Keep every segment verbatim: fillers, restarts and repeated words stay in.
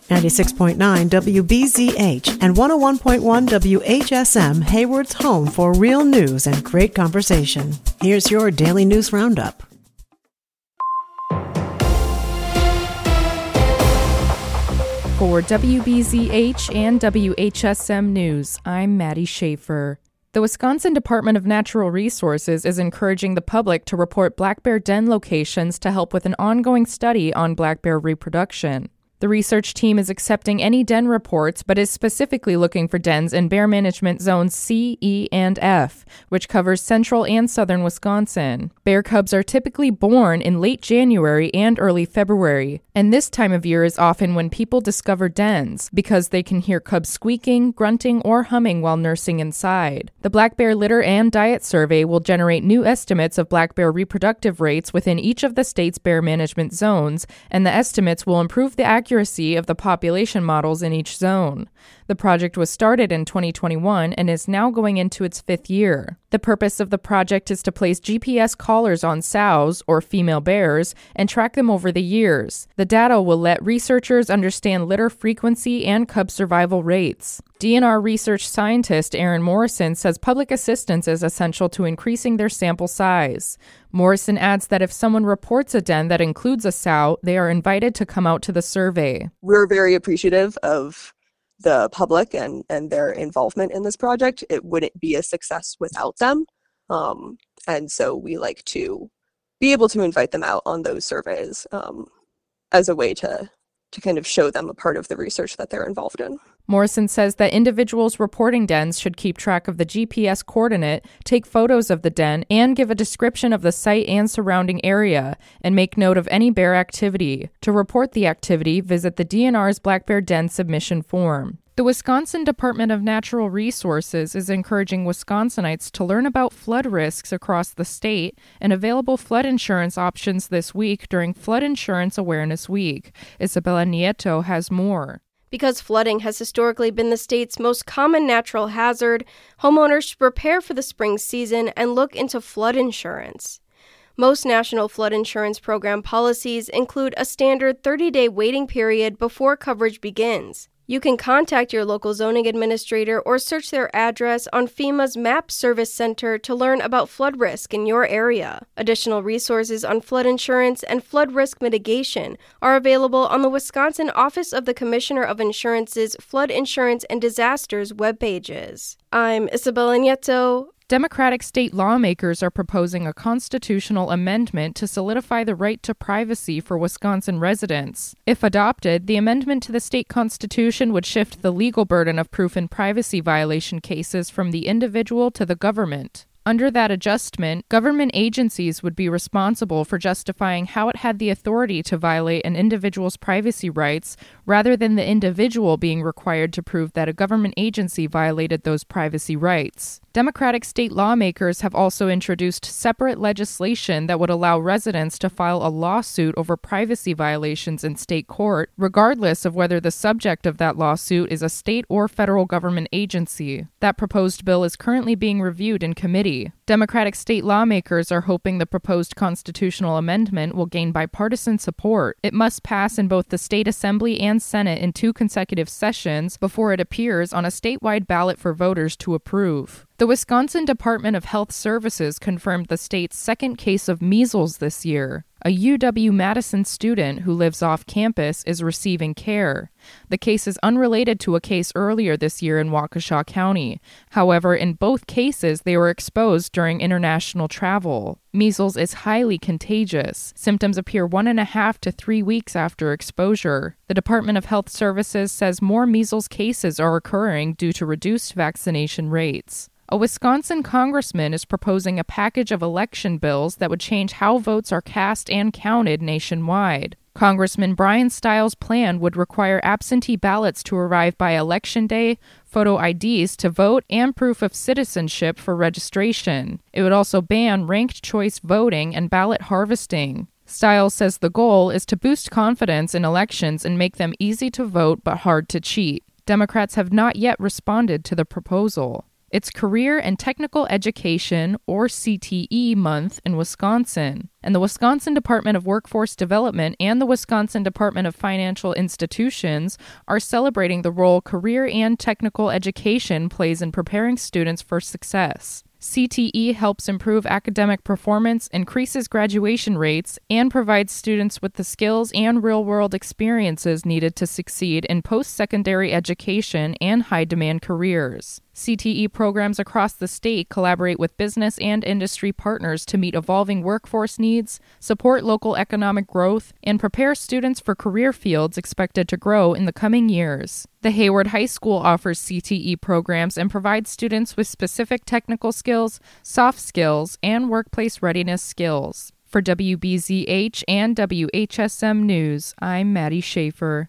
ninety-six point nine W B Z H and one oh one point one W H S M, Hayward's home for real news and great conversation. Here's your daily news roundup. For W B Z H and W H S M News, I'm Maddie Schaefer. The Wisconsin Department of Natural Resources is encouraging the public to report black bear den locations to help with an ongoing study on black bear reproduction. The research team is accepting any den reports, but is specifically looking for dens in Bear Management Zones C, E, and F, which covers central and southern Wisconsin. Bear cubs are typically born in late January and early February, and this time of year is often when people discover dens, because they can hear cubs squeaking, grunting, or humming while nursing inside. The Black Bear Litter and Diet Survey will generate new estimates of black bear reproductive rates within each of the state's bear management zones, and the estimates will improve the accuracy accuracy of the population models in each zone. The project was started in twenty twenty-one and is now going into its fifth year. The purpose of the project is to place G P S collars on sows, or female bears, and track them over the years. The data will let researchers understand litter frequency and cub survival rates. D N R research scientist Aaron Morrison says public assistance is essential to increasing their sample size. Morrison adds that if someone reports a den that includes a sow, they are invited to come out to the survey. We're very appreciative of the public and, and their involvement in this project. It wouldn't be a success without them. Um, and so we like to be able to invite them out on those surveys um, as a way to, to kind of show them a part of the research that they're involved in. Morrison says that individuals reporting dens should keep track of the G P S coordinate, take photos of the den, and give a description of the site and surrounding area, and make note of any bear activity. To report the activity, visit the D N R's Black Bear Den submission form. The Wisconsin Department of Natural Resources is encouraging Wisconsinites to learn about flood risks across the state and available flood insurance options this week during Flood Insurance Awareness Week. Isabella Nieto has more. Because flooding has historically been the state's most common natural hazard, homeowners should prepare for the spring season and look into flood insurance. Most national flood insurance program policies include a standard thirty-day waiting period before coverage begins. You can contact your local zoning administrator or search their address on FEMA's MAP Service Center to learn about flood risk in your area. Additional resources on flood insurance and flood risk mitigation are available on the Wisconsin Office of the Commissioner of Insurance's Flood Insurance and Disasters webpages. I'm Isabella Nieto. Democratic state lawmakers are proposing a constitutional amendment to solidify the right to privacy for Wisconsin residents. If adopted, the amendment to the state constitution would shift the legal burden of proof in privacy violation cases from the individual to the government. Under that adjustment, government agencies would be responsible for justifying how it had the authority to violate an individual's privacy rights, rather than the individual being required to prove that a government agency violated those privacy rights. Democratic state lawmakers have also introduced separate legislation that would allow residents to file a lawsuit over privacy violations in state court, regardless of whether the subject of that lawsuit is a state or federal government agency. That proposed bill is currently being reviewed in committee. Democratic state lawmakers are hoping the proposed constitutional amendment will gain bipartisan support. It must pass in both the state assembly and Senate in two consecutive sessions before it appears on a statewide ballot for voters to approve. The Wisconsin Department of Health Services confirmed the state's second case of measles this year. A U W-Madison student who lives off campus is receiving care. The case is unrelated to a case earlier this year in Waukesha County. However, in both cases, they were exposed during international travel. Measles is highly contagious. Symptoms appear one and a half to three weeks after exposure. The Department of Health Services says more measles cases are occurring due to reduced vaccination rates. A Wisconsin congressman is proposing a package of election bills that would change how votes are cast and counted nationwide. Congressman Brian Stiles' plan would require absentee ballots to arrive by Election Day, photo I Ds to vote, and proof of citizenship for registration. It would also ban ranked choice voting and ballot harvesting. Stiles says the goal is to boost confidence in elections and make them easy to vote but hard to cheat. Democrats have not yet responded to the proposal. It's Career and Technical Education, or C T E, month in Wisconsin. And the Wisconsin Department of Workforce Development and the Wisconsin Department of Financial Institutions are celebrating the role career and technical education plays in preparing students for success. C T E helps improve academic performance, increases graduation rates, and provides students with the skills and real-world experiences needed to succeed in post-secondary education and high-demand careers. C T E programs across the state collaborate with business and industry partners to meet evolving workforce needs, support local economic growth, and prepare students for career fields expected to grow in the coming years. The Hayward High School offers C T E programs and provides students with specific technical skills, soft skills, and workplace readiness skills. For W B Z H and W H S M News, I'm Maddie Schaefer.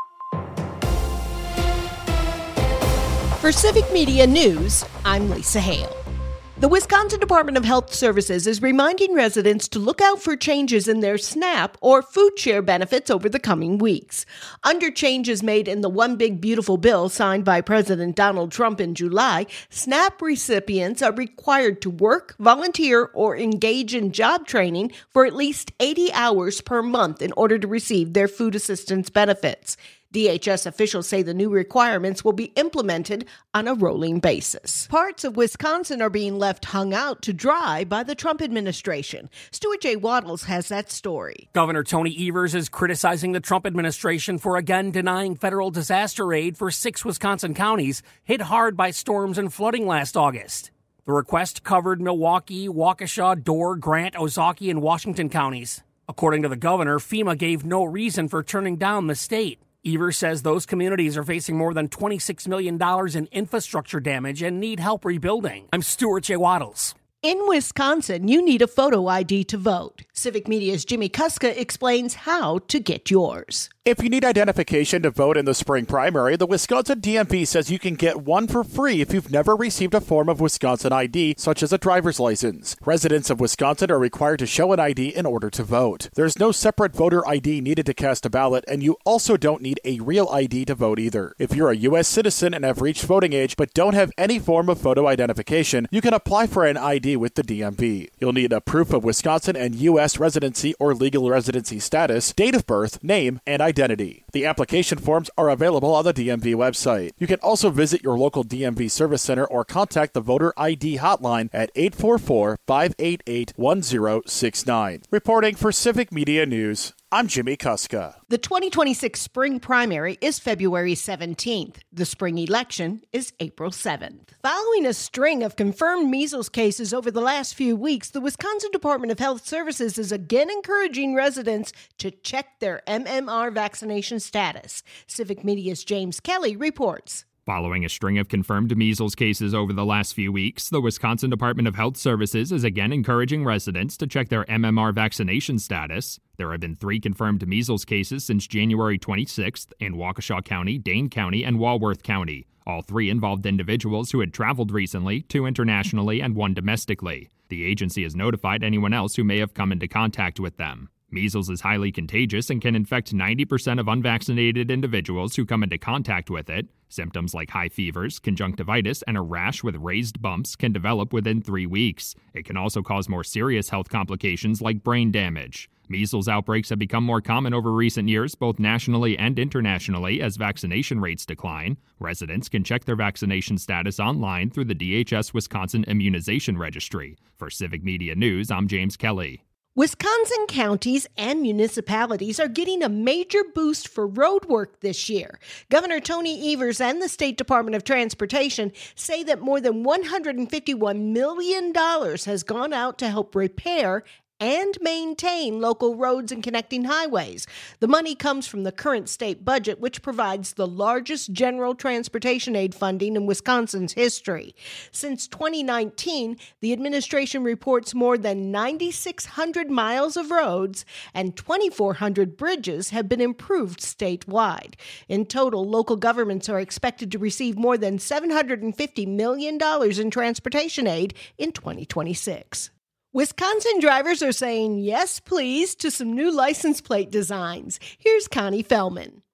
For Civic Media News, I'm Lisa Hale. The Wisconsin Department of Health Services is reminding residents to look out for changes in their SNAP or food share benefits over the coming weeks. Under changes made in the One Big Beautiful Bill signed by President Donald Trump in July, SNAP recipients are required to work, volunteer, or engage in job training for at least eighty hours per month in order to receive their food assistance benefits. D H S officials say the new requirements will be implemented on a rolling basis. Parts of Wisconsin are being left hung out to dry by the Trump administration. Stuart J. Waddles has that story. Governor Tony Evers is criticizing the Trump administration for again denying federal disaster aid for six Wisconsin counties hit hard by storms and flooding last August. The request covered Milwaukee, Waukesha, Door, Grant, Ozaukee, and Washington counties. According to the governor, FEMA gave no reason for turning down the state. Evers says those communities are facing more than twenty-six million dollars in infrastructure damage and need help rebuilding. I'm Stuart J. Waddles. In Wisconsin, you need a photo I D to vote. Civic Media's Jimmy Kuska explains how to get yours. If you need identification to vote in the spring primary, the Wisconsin D M V says you can get one for free if you've never received a form of Wisconsin I D, such as a driver's license. Residents of Wisconsin are required to show an I D in order to vote. There's no separate voter I D needed to cast a ballot, and you also don't need a real I D to vote either. If you're a U S citizen and have reached voting age but don't have any form of photo identification, you can apply for an I D with the D M V. You'll need a proof of Wisconsin and U S residency or legal residency status, date of birth, name, and identity. Identity. The application forms are available on the D M V website. You can also visit your local D M V service center or contact the voter I D hotline at eight four four, five eight eight, one zero six nine. Reporting for Civic Media News, I'm Jimmy Kuska. The twenty twenty-six spring primary is February seventeenth. The spring election is April seventh. Following a string of confirmed measles cases over the last few weeks, the Wisconsin Department of Health Services is again encouraging residents to check their M M R vaccination status. Civic Media's James Kelly reports. Following a string of confirmed measles cases over the last few weeks, the Wisconsin Department of Health Services is again encouraging residents to check their M M R vaccination status. There have been three confirmed measles cases since January twenty-sixth in Waukesha County, Dane County, and Walworth County. All three involved individuals who had traveled recently, two internationally and one domestically. The agency has notified anyone else who may have come into contact with them. Measles is highly contagious and can infect ninety percent of unvaccinated individuals who come into contact with it. Symptoms like high fevers, conjunctivitis, and a rash with raised bumps can develop within three weeks. It can also cause more serious health complications like brain damage. Measles outbreaks have become more common over recent years, both nationally and internationally, as vaccination rates decline. Residents can check their vaccination status online through the D H S Wisconsin Immunization Registry. For Civic Media News, I'm James Kelly. Wisconsin counties and municipalities are getting a major boost for road work this year. Governor Tony Evers and the State Department of Transportation say that more than one hundred fifty-one million dollars has gone out to help repair and maintain local roads and connecting highways. The money comes from the current state budget, which provides the largest general transportation aid funding in Wisconsin's history. Since twenty nineteen, the administration reports more than nine thousand six hundred miles of roads and two thousand four hundred bridges have been improved statewide. In total, local governments are expected to receive more than seven hundred fifty million dollars in transportation aid in twenty twenty-six. Wisconsin drivers are saying yes, please, to some new license plate designs. Here's Connie Fellman.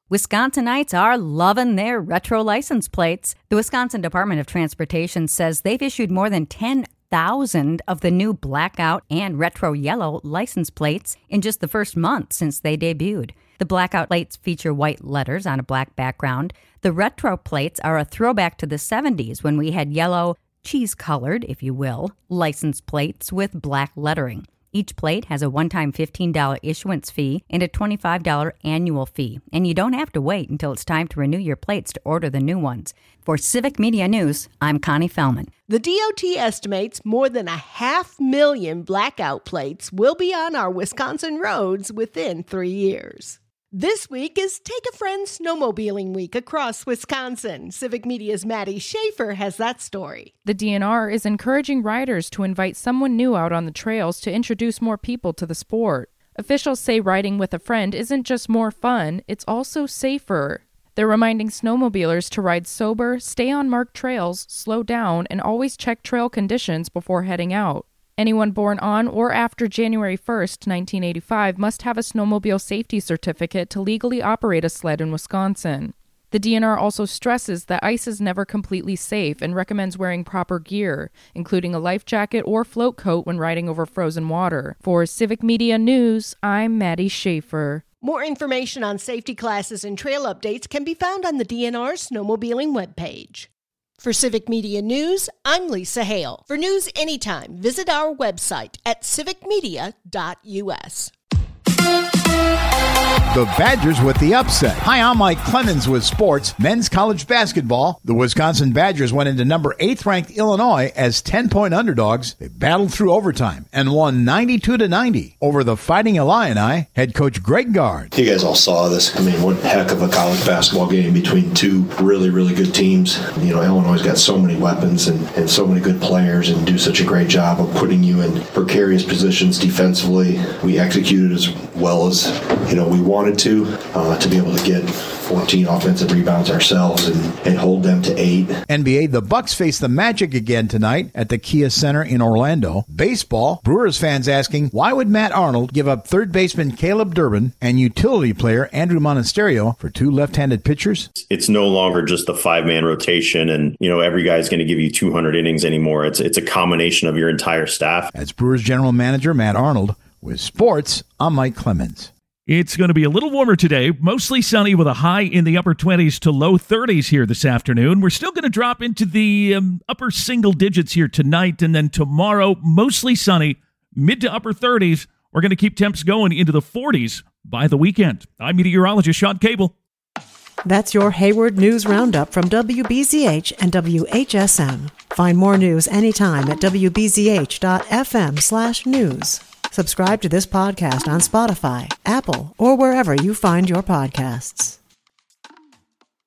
Wisconsinites are loving their retro license plates. The Wisconsin Department of Transportation says they've issued more than ten thousand of the new blackout and retro yellow license plates in just the first month since they debuted. The blackout plates feature white letters on a black background. The retro plates are a throwback to the seventies when we had yellow, cheese-colored, if you will, license plates with black lettering. Each plate has a one-time fifteen dollars issuance fee and a twenty-five dollars annual fee, and you don't have to wait until it's time to renew your plates to order the new ones. For Civic Media News, I'm Connie Fellman. The D O T estimates more than a half million blackout plates will be on our Wisconsin roads within three years. This week is Take a Friend Snowmobiling Week across Wisconsin. Civic Media's Maddie Schaefer has that story. The D N R is encouraging riders to invite someone new out on the trails to introduce more people to the sport. Officials say riding with a friend isn't just more fun, it's also safer. They're reminding snowmobilers to ride sober, stay on marked trails, slow down, and always check trail conditions before heading out. Anyone born on or after January first, nineteen eighty-five must have a snowmobile safety certificate to legally operate a sled in Wisconsin. The D N R also stresses that ice is never completely safe and recommends wearing proper gear, including a life jacket or float coat when riding over frozen water. For Civic Media News, I'm Maddie Schaefer. More information on safety classes and trail updates can be found on the D N R snowmobiling webpage. For Civic Media News, I'm Lisa Hale. For news anytime, visit our website at civic media dot u s. The Badgers with the upset. Hi, I'm Mike Clemens with sports. Men's college basketball. The Wisconsin Badgers went into number eighth ranked Illinois as ten-point underdogs. They battled through overtime and won ninety-two to ninety over the Fighting Illini. Head coach Greg Gard. You guys all saw this. I mean, what heck of a college basketball game between two really, really good teams. You know, Illinois got so many weapons and, and so many good players and do such a great job of putting you in precarious positions defensively. We executed as well as, you know, we wanted to, uh, to be able to get fourteen offensive rebounds ourselves and, and hold them to eight. N B A, the Bucks face the Magic again tonight at the Kia Center in Orlando. Baseball, Brewers fans asking, why would Matt Arnold give up third baseman Caleb Durbin and utility player Andrew Monasterio for two left-handed pitchers? It's no longer just a five-man rotation and, you know, every guy's going to give you two hundred innings anymore. It's, it's a combination of your entire staff. As Brewers general manager Matt Arnold. With sports, I'm Mike Clemens. It's going to be a little warmer today, mostly sunny with a high in the upper twenties to low thirties here this afternoon. We're still going to drop into the um, upper single digits here tonight, and then tomorrow, mostly sunny, mid to upper thirties. We're going to keep temps going into the forties by the weekend. I'm meteorologist Sean Cable. That's your Hayward News Roundup from W B Z H and W H S M. Find more news anytime at w b z h dot f m slash news. Subscribe to this podcast on Spotify, Apple, or wherever you find your podcasts.